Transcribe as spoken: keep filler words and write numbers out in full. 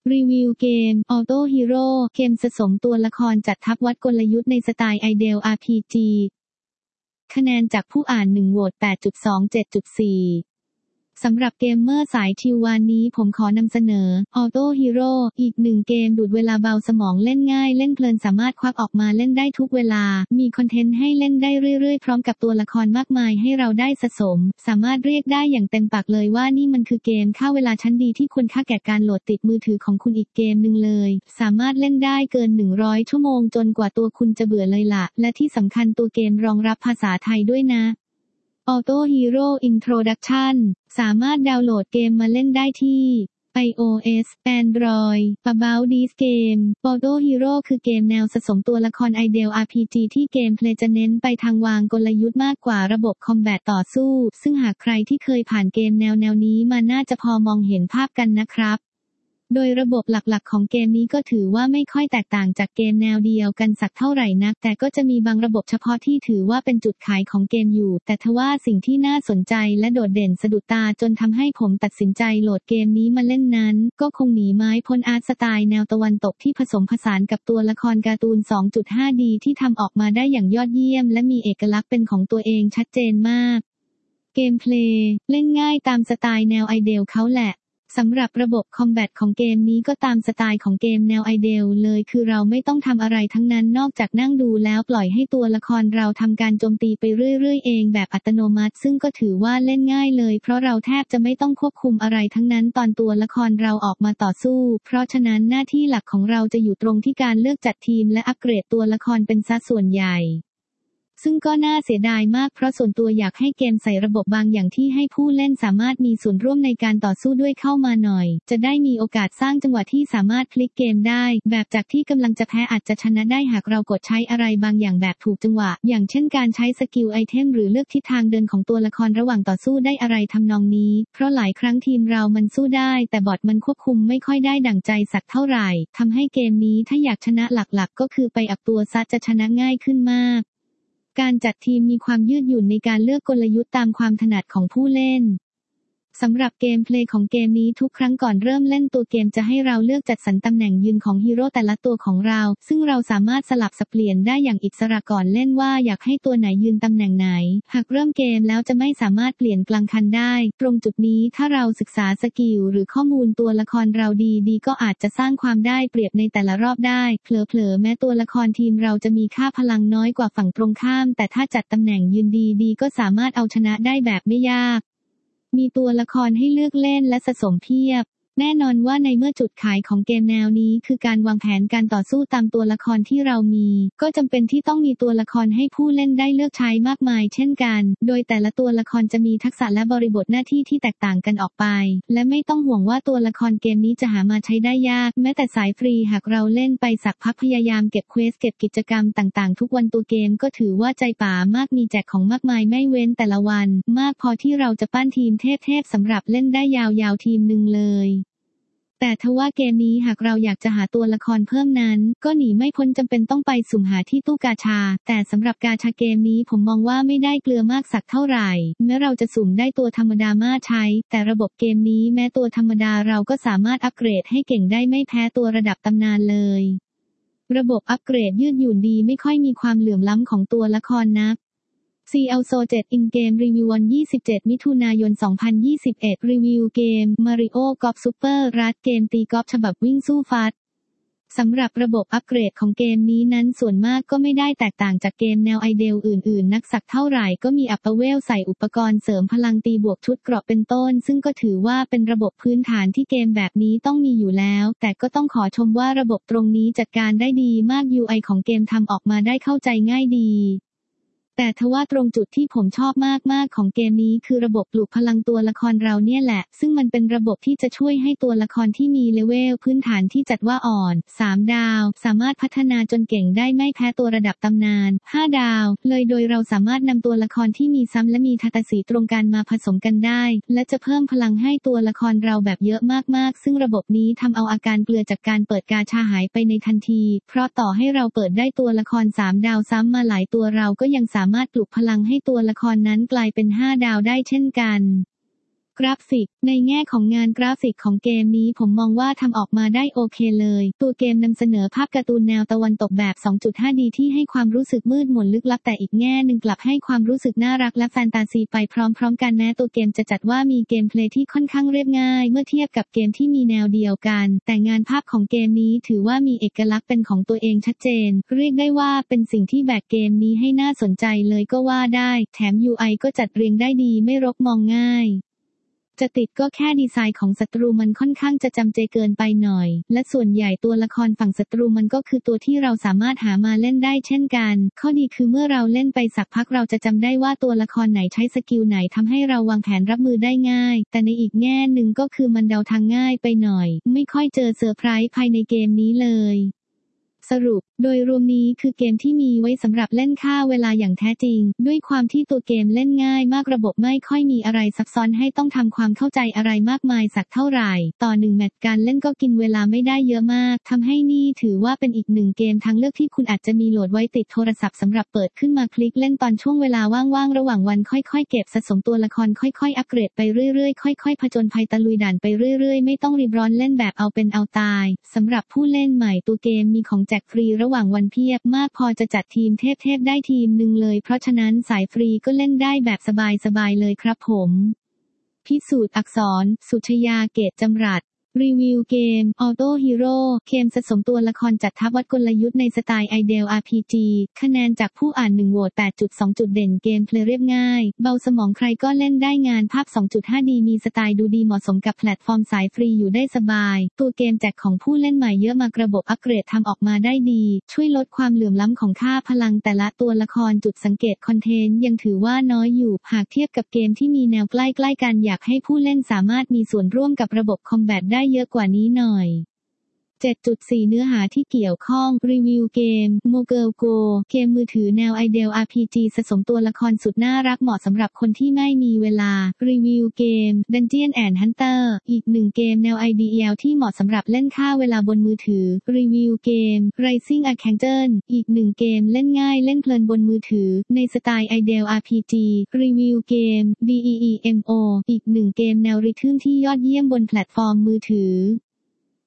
รีวิวเกม Auto Hero เกมสะสมตัวละครจัดทัพวัดกลยุทธ์ในสไตล์ Ideal อาร์ พี จี คะแนนจากผู้อ่านหนึ่งโหวต แปดจุดสอง เจ็ดจุดสี่ สำหรับเกมเมอร์สายชิลวันนี้ผมขอนำเสนอ Auto Hero อีกหนึ่งเกมดูดเวลาเบาสมองเล่นง่ายเล่นเพลินสามารถควักออกมาเล่นได้ทุกเวลามีคอนเทนต์ให้เล่นได้เรื่อยๆพร้อมกับตัวละครมากมายให้เราได้สะสมสามารถเรียกได้อย่างเต็มปากเลยว่านี่มันคือเกมฆ่าเวลาชั้นดีที่ควรค่าแก่การโหลดติดมือถือของคุณอีกเกมหนึ่งเลยสามารถเล่นได้เกินหนึ่งร้อยชั่วโมงจนกว่าตัวคุณจะเบื่อเลยล่ะและที่สำคัญตัวเกมรองรับภาษาไทยด้วยนะAuto Hero Introduction สามารถดาวน์โหลดเกมมาเล่นได้ที่ iOS Android About this game Auto Hero คือเกมแนวสะสมตัวละคร Ideal อาร์ พี จี ที่เกมเพลย์จะเน้นไปทางวางกลยุทธ์มากกว่าระบบคอมแบทต่อสู้ซึ่งหากใครที่เคยผ่านเกมแนวแนวนี้มาน่าจะพอมองเห็นภาพกันนะครับโดยระบบหลักๆของเกมนี้ก็ถือว่าไม่ค่อยแตกต่างจากเกมแนวเดียวกันสักเท่าไหร่นักแต่ก็จะมีบางระบบเฉพาะที่ถือว่าเป็นจุดขายของเกมอยู่แต่ทว่าสิ่งที่น่าสนใจและโดดเด่นสะดุดตาจนทำให้ผมตัดสินใจโหลดเกมนี้มาเล่นนั้นก็คงหนีไม้พ้นอาร์ตสไตล์แนวตะวันตกที่ผสมผสานกับตัวละครการ์ตูน สองจุดห้า ดี ที่ทำออกมาได้อย่างยอดเยี่ยมและมีเอกลักษณ์เป็นของตัวเองชัดเจนมากเกมเพลย์เล่นง่ายตามสไตล์แนวไอเดลเขาแหละสำหรับระบบคอมแบทของเกมนี้ก็ตามสไตล์ของเกมแนวไอเดลเลยคือเราไม่ต้องทำอะไรทั้งนั้นนอกจากนั่งดูแล้วปล่อยให้ตัวละครเราทำการโจมตีไปเรื่อยๆเองแบบอัตโนมัติซึ่งก็ถือว่าเล่นง่ายเลยเพราะเราแทบจะไม่ต้องควบคุมอะไรทั้งนั้นตอนตัวละครเราออกมาต่อสู้เพราะฉะนั้นหน้าที่หลักของเราจะอยู่ตรงที่การเลือกจัดทีมและอัปเกรดตัวละครเป็นซะส่วนใหญ่ซึ่งก็น่าเสียดายมากเพราะส่วนตัวอยากให้เกมใส่ระบบบางอย่างที่ให้ผู้เล่นสามารถมีส่วนร่วมในการต่อสู้ด้วยเข้ามาหน่อยจะได้มีโอกาสสร้างจังหวะที่สามารถพลิกเกมได้แบบจากที่กำลังจะแพ้อาจจะชนะได้หากเรากดใช้อะไรบางอย่างแบบถูกจังหวะอย่างเช่นการใช้สกิลไอเทมหรือเลือกทิศทางเดินของตัวละครระหว่างต่อสู้ได้อะไรทำนองนี้เพราะหลายครั้งทีมเรามันสู้ได้แต่บอทมันควบคุมไม่ค่อยได้ดั่งใจสักเท่าไหร่ทำให้เกมนี้ถ้าอยากชนะหลักๆก็คือไปอัพตัวซะจะชนะง่ายขึ้นมากการจัดทีมมีความยืดหยุ่นในการเลือกกลยุทธ์ตามความถนัดของผู้เล่นสำหรับเกมเพลย์ของเกมนี้ทุกครั้งก่อนเริ่มเล่นตัวเกมจะให้เราเลือกจัดสรรตำแหน่งยืนของฮีโร่แต่ละตัวของเราซึ่งเราสามารถสลับสับเปลี่ยนได้อย่างอิสระก่อนเล่นว่าอยากให้ตัวไหนยืนตำแหน่งไหนหากเริ่มเกมแล้วจะไม่สามารถเปลี่ยนกลางคันได้ตรงจุดนี้ถ้าเราศึกษาสกิลหรือข้อมูลตัวละครเราดีๆก็อาจจะสร้างความได้เปรียบในแต่ละรอบได้เผลอๆแม้ตัวละครทีมเราจะมีค่าพลังน้อยกว่าฝั่งตรงข้ามแต่ถ้าจัดตำแหน่งยืนดีๆก็สามารถเอาชนะได้แบบไม่ยากมีตัวละครให้เลือกเล่นและสะสมเพียบแน่นอนว่าในเมื่อจุดขายของเกมแนวนี้คือการวางแผนการต่อสู้ตามตัวละครที่เรามีก็จำเป็นที่ต้องมีตัวละครให้ผู้เล่นได้เลือกใช้มากมายเช่นกันโดยแต่ละตัวละครจะมีทักษะและบริบทหน้าที่ที่แตกต่างกันออกไปและไม่ต้องห่วงว่าตัวละครเกมนี้จะหามาใช้ได้ยากแม้แต่สายฟรีหากเราเล่นไปสักพักพยายามเก็บเควสเก็บกิจกรรมต่างๆทุกวันตัวเกมก็ถือว่าใจป๋ามากมีแจกของมากมายไม่เว้นแต่ละวันมากพอที่เราจะปั้นทีมเทพๆสำหรับเล่นได้ยาวๆทีมหนึ่งเลยแต่ทว่าเกมนี้หากเราอยากจะหาตัวละครเพิ่มนั้นก็หนีไม่พ้นจำเป็นต้องไปสุ่มหาที่ตู้กาชาแต่สำหรับกาชาเกมนี้ผมมองว่าไม่ได้เกลือมากสักเท่าไหร่แม้เราจะสุ่มได้ตัวธรรมดามาใช้แต่ระบบเกมนี้แม้ตัวธรรมดาเราก็สามารถอัปเกรดให้เก่งได้ไม่แพ้ตัวระดับตำนานเลยระบบอัปเกรดยืดหยุ่นดีไม่ค่อยมีความเหลื่อมล้ำของตัวละครนักซี แอล โซ เจ็ด In Game Review วันยี่สิบเจ็ดมิถุนายนสองพันยี่สิบเอ็ดรีวิวเกม Mario Golf Super รัดเกมตีกอล์ฟฉบับวิ่งสู้ฟัดสำหรับระบบอัปเกรดของเกมนี้นั้นส่วนมากก็ไม่ได้แตกต่างจากเกมแนวไอเดลอื่นๆนักสักเท่าไหร่ก็มีอัปเวลใส่อุปกรณ์เสริมพลังตีบวกชุดเกราะเป็นต้นซึ่งก็ถือว่าเป็นระบบพื้นฐานที่เกมแบบนี้ต้องมีอยู่แล้วแต่ก็ต้องขอชมว่าระบบตรงนี้จัดการได้ดีมาก ยู ไอ ของเกมทำออกมาได้เข้าใจง่ายดีแต่ทว่าตรงจุดที่ผมชอบมากๆของเกมนี้คือระบบปลูกพลังตัวละครเราเนี่ยแหละซึ่งมันเป็นระบบที่จะช่วยให้ตัวละครที่มีเลเวลพื้นฐานที่จัดว่าอ่อนสามดาวสามารถพัฒนาจนเก่งได้ไม่แพ้ตัวระดับตำนานห้าดาวเลยโดยเราสามารถนำตัวละครที่มีซ้ำและมีทัตสีตรงกันมาผสมกันได้และจะเพิ่มพลังให้ตัวละครเราแบบเยอะมากๆซึ่งระบบนี้ทำเอาอาการเกลือจากการเปิดกาชาหายไปในทันทีเพราะต่อให้เราเปิดได้ตัวละครสามดาวซ้ำมาหลายตัวเราก็ยังสามารถสามารถปลุกพลังให้ตัวละครนั้นกลายเป็นห้าดาวได้เช่นกันกราฟิกในแง่ของงานกราฟิกของเกมนี้ผมมองว่าทำออกมาได้โอเคเลยตัวเกมนำเสนอภาพการ์ตูนแนวตะวันตกแบบ สองจุดห้าดี ที่ให้ความรู้สึกมืดมนลึกลับแต่อีกแง่หนึ่งกลับให้ความรู้สึกน่ารักและแฟนตาซีไปพร้อมๆกันแม้ตัวเกมจะจัดว่ามีเกมเพลย์ที่ค่อนข้างเรียบง่ายเมื่อเทียบกับเกมที่มีแนวเดียวกันแต่งานภาพของเกมนี้ถือว่ามีเอกลักษณ์เป็นของตัวเองชัดเจนเรียกได้ว่าเป็นสิ่งที่แบกเกมนี้ให้น่าสนใจเลยก็ว่าได้แถม ยู ไอ ก็จัดเรียงได้ดีไม่รกมองง่ายจะติดก็แค่ดีไซน์ของศัตรูมันค่อนข้างจะจำเจเกินไปหน่อยและส่วนใหญ่ตัวละครฝั่งศัตรูมันก็คือตัวที่เราสามารถหามาเล่นได้เช่นกันข้อดีคือเมื่อเราเล่นไปสักพักเราจะจำได้ว่าตัวละครไหนใช้สกิลไหนทำให้เราวางแผนรับมือได้ง่ายแต่ในอีกแง่หนึ่งก็คือมันเดาทางง่ายไปหน่อยไม่ค่อยเจอเซอร์ไพรส์ภายในเกมนี้เลยสรุปโดยรวมนี้คือเกมที่มีไว้สำหรับเล่นฆ่าเวลาอย่างแท้จริงด้วยความที่ตัวเกมเล่นง่ายมากระบบไม่ค่อยมีอะไรซับซ้อนให้ต้องทำความเข้าใจอะไรมากมายสักเท่าไหร่ต่อหนึ่งแมตช์การเล่นก็กินเวลาไม่ได้เยอะมากทำให้นี่ถือว่าเป็นอีกหนึ่งเกมทางเลือกที่คุณอาจจะมีโหลดไว้ติดโทรศัพท์สำหรับเปิดขึ้นมาคลิกเล่นตอนช่วงเวลาว่างๆระหว่างวันค่อยๆเก็บสะสมตัวละครค่อยๆอัปเกรดไปเรื่อยๆค่อยๆผจญภัยตะลุยด่านไปเรื่อยๆไม่ต้องรีบร้อนเล่นแบบเอาเป็นเอาตายสำหรับผู้เล่นใหม่ตัวเกมมีของแจกฟรีระหว่างวันเพียบมากพอจะจัดทีมเทพๆได้ทีมหนึ่งเลยเพราะฉะนั้นสายฟรีก็เล่นได้แบบสบายๆเลยครับผมพิสูจน์อักษรสุชยาเกตจำรัดรีวิวเกม Auto Hero เกมสะสมตัวละครจัดทัพวัดกลยุทธ์ในสไตล์ Ideal อาร์ พี จี คะแนนจากผู้อ่านหนึ่งโหวต แปดจุดสอง จุดเด่นเกมเพลย์เรียบง่ายเบาสมองใครก็เล่นได้งานภาพ สองจุดห้าดี มีสไตล์ดูดีเหมาะสมกับแพลตฟอร์มสายฟรีอยู่ได้สบายตัวเกมแจกของผู้เล่นใหม่เยอะมากระบบอัปเกรดทำออกมาได้ดีช่วยลดความเหลื่อมล้ำของค่าพลังแต่ละตัวละครจุดสังเกตคอนเทนต์ยังถือว่าน้อยอยู่หากเทียบกับเกมที่มีแนวใกล้ๆกันอยากให้ผู้เล่นสามารถมีส่วนร่วมกับระบบคอมแบทได้เยอะกว่านี้หน่อย เจ็ดจุดสี่ เนื้อหาที่เกี่ยวข้องรีวิวเกม Mogirl Go เกมมือถือแนว Ideal อาร์ พี จี สะสมตัวละครสุดน่ารักเหมาะสำหรับคนที่ไม่มีเวลารีวิวเกม Dungeon and Hunter อีกหนึ่งเกมแนว ไอ ดี แอล ที่เหมาะสำหรับเล่นฆ่าเวลาบนมือถือรีวิวเกม Rising Archangel อีกหนึ่งเกมเล่นง่ายเล่นเพลินบนมือถือในสไตล์ Ideal อาร์ พี จี รีวิวเกม ดี อี อี เอ็ม โอ อีกหนึ่งเกมแนวริทึมที่ยอดเยี่ยมบนแพลตฟอร์มมือถือ